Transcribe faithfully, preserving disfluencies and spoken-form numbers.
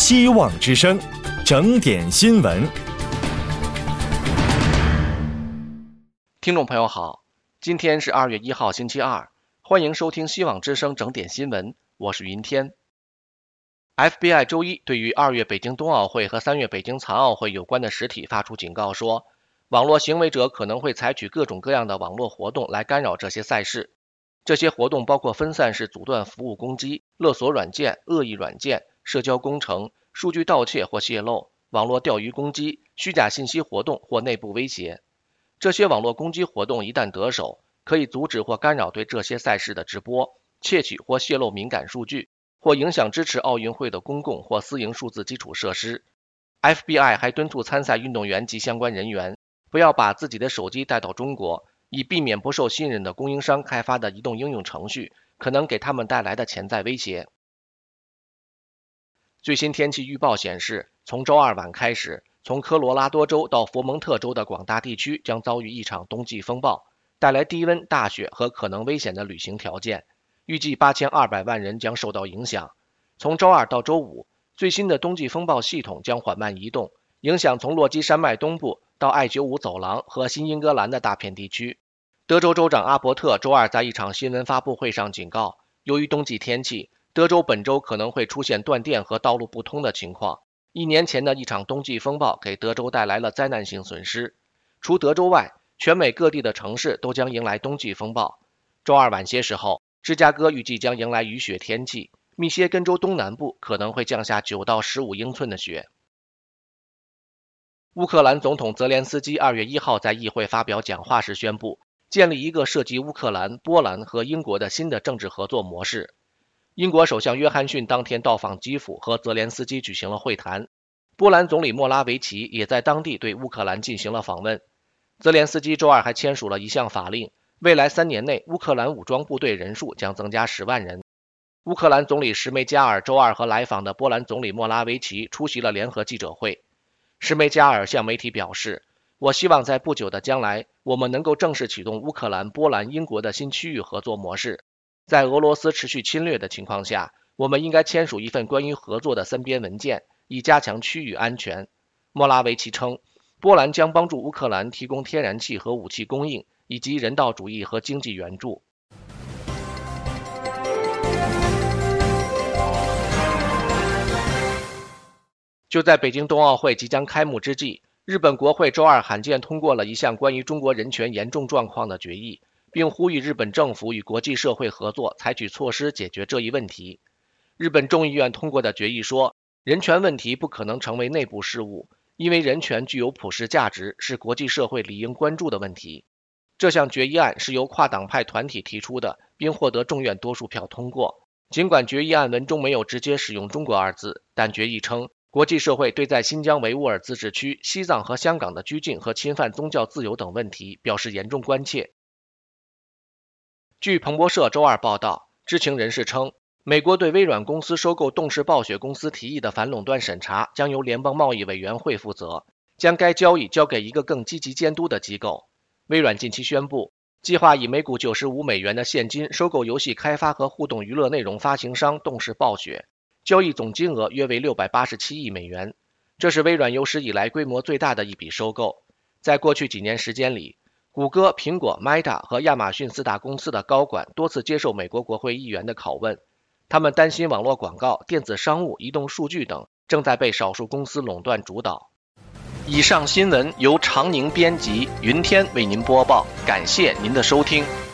希望之声，整点新闻。 听众朋友好，今天是二月一号星期二，欢迎收听希望之声整点新闻，我是云天。F B I 周一对于二月北京冬奥会和三月北京残奥会有关的实体发出警告说，网络行为者可能会采取各种各样的网络活动来干扰这些赛事。这些活动包括分散式阻断服务攻击、勒索软件、恶意软件、社交工程、数据盗窃或泄露、网络钓鱼攻击、虚假信息活动或内部威胁。这些网络攻击活动一旦得手，可以阻止或干扰对这些赛事的直播，窃取或泄露敏感数据，或影响支持奥运会的公共或私营数字基础设施。F B I 还敦促参赛运动员及相关人员不要把自己的手机带到中国，以避免不受信任的供应商开发的移动应用程序可能给他们带来的潜在威胁。最新天气预报显示，从周二晚开始，从科罗拉多州到佛蒙特州的广大地区将遭遇一场冬季风暴，带来低温、大雪和可能危险的旅行条件。预计八千二百万人将受到影响。从周二到周五，最新的冬季风暴系统将缓慢移动，影响从落基山脉东部到爱九五走廊和新英格兰的大片地区。德州州长阿伯特周二在一场新闻发布会上警告，由于冬季天气，德州本周可能会出现断电和道路不通的情况。一年前的一场冬季风暴给德州带来了灾难性损失。除德州外，全美各地的城市都将迎来冬季风暴。周二晚些时候，芝加哥预计将迎来雨雪天气，密歇根州东南部可能会降下九到十五英寸的雪。乌克兰总统泽连斯基二月一号在议会发表讲话时宣布，建立一个涉及乌克兰、波兰和英国的新的政治合作模式。英国首相约翰逊当天到访基辅，和泽连斯基举行了会谈。波兰总理莫拉维奇也在当地对乌克兰进行了访问。泽连斯基周二还签署了一项法令，未来三年内乌克兰武装部队人数将增加十万人。乌克兰总理什梅加尔周二和来访的波兰总理莫拉维奇出席了联合记者会。什梅加尔向媒体表示，我希望在不久的将来，我们能够正式启动乌克兰、波兰、英国的新区域合作模式。在俄罗斯持续侵略的情况下，我们应该签署一份关于合作的三边文件，以加强区域安全。莫拉维奇称，波兰将帮助乌克兰提供天然气和武器供应，以及人道主义和经济援助。就在北京冬奥会即将开幕之际，日本国会周二罕见通过了一项关于中国人权严重状况的决议，并呼吁日本政府与国际社会合作，采取措施解决这一问题。日本众议院通过的决议说，人权问题不可能成为内部事务，因为人权具有普世价值，是国际社会理应关注的问题。这项决议案是由跨党派团体提出的，并获得众院多数票通过。尽管决议案文中没有直接使用中国二字，但决议称，国际社会对在新疆维吾尔自治区、西藏和香港的拘禁和侵犯宗教自由等问题表示严重关切。据彭博社周二报道，知情人士称，美国对微软公司收购动视暴雪公司提议的反垄断审查将由联邦贸易委员会负责，将该交易交给一个更积极监督的机构。微软近期宣布，计划以每股九十五美元的现金收购游戏开发和互动娱乐内容发行商动视暴雪，交易总金额约为六百八十七亿美元。这是微软有史以来规模最大的一笔收购。在过去几年时间里，谷歌、苹果、Meta 和亚马逊四大公司的高管多次接受美国国会议员的拷问，他们担心网络广告、电子商务、移动数据等正在被少数公司垄断主导。以上新闻由常宁编辑，云天为您播报，感谢您的收听。